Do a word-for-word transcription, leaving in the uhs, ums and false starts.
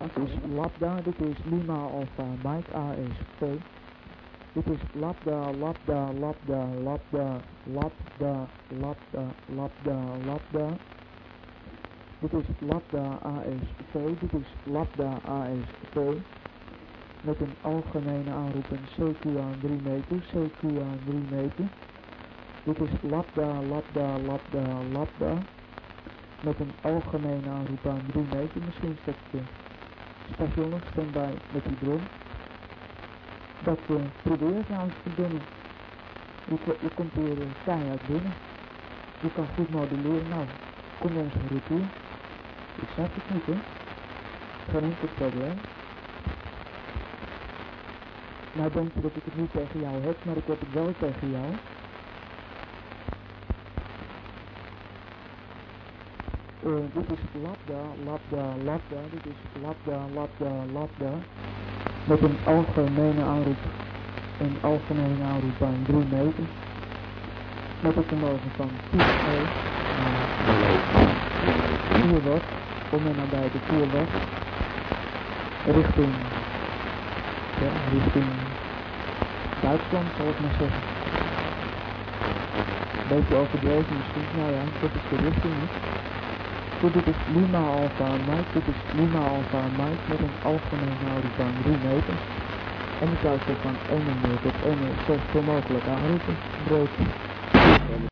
dit is Lambda, dit is Lima Alpha Mike A S V. Dit is Lambda, Lambda, Lambda, Lambda, Lambda, Lambda, Lambda, Lambda. Dit is Lambda A S V, dit is Lambda A S V. Met een algemene aanroep en C Q aan drie meter, C Q aan drie meter. Dit is Lambda, Lambda, Lambda, Lambda. Met een algemene aanroep aan drie meter. Misschien staat de station nog standby met die bron. Dat uh, probeer je trouwens te binnen. Je, je komt hier uh, keihard binnen. Je kan goed modelleren. Nou, kom eens een retour. Ik snap het niet, hè. Geen enkel probleem. Nou denk je dat ik het niet tegen jou heb, maar ik heb het wel tegen jou. Uh, dit is Lambda, Lambda, Lambda, dit is Lambda, Lambda, Lambda. Met een algemene aanroep, een algemene aanroep aan drie meter. Met een vermogen van tien vier watt, om en nabij de vier watt. Richting, ja, richting Duitsland, zal ik maar zeggen. Een beetje overdreven misschien, nou ja, dat is de richting niet. Goed, dit is Lima Alpha Mike, dit is Lima Alpha Mike met een algemene aanroep aan drie meter. En ik zou van één uur tot één uur zo veel mogelijk aanroepen, breed.